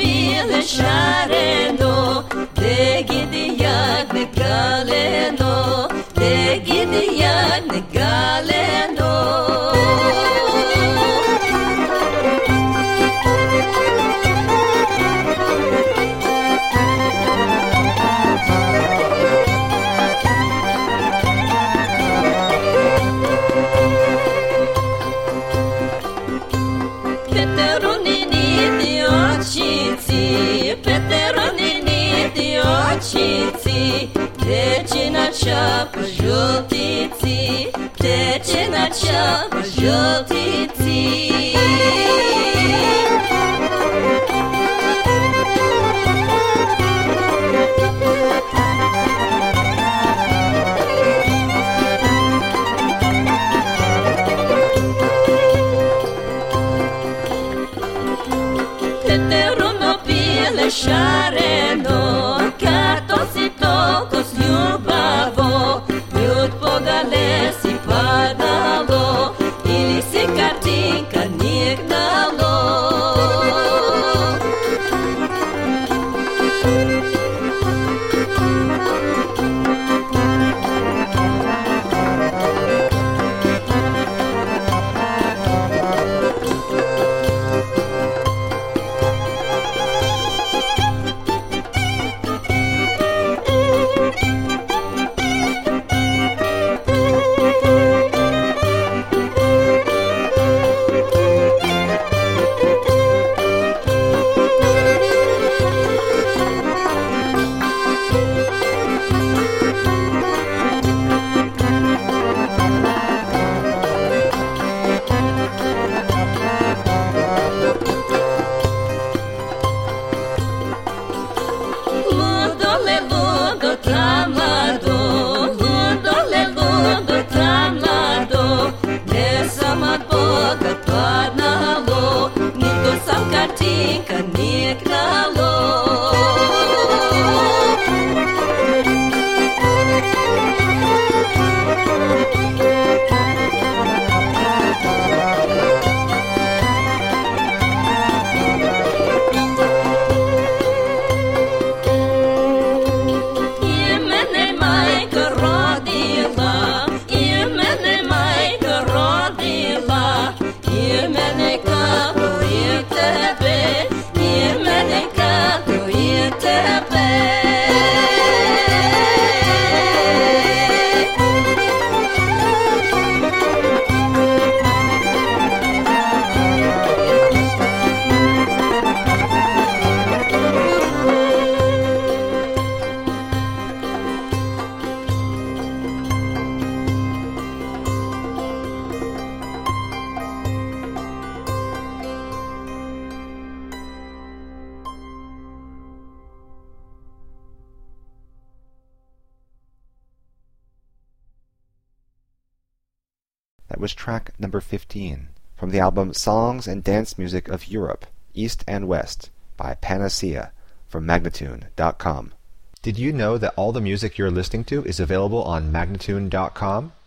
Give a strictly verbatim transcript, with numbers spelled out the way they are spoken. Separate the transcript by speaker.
Speaker 1: bile şareno, de gidiyak ne galeno, de gidiyak ne galeno. Плечи на чапа желтицы, плечи на чапа желтицы. Петероно пиле шарено, картосито кос любаво, ljud pogale si padalo, ili si kartinka nignalo.
Speaker 2: That was track number fifteen from the album Songs and Dance Music of Europe, East and West by Panacea from Magnatune dot com. Did you know that all the music you're listening to is available on Magnatune dot com?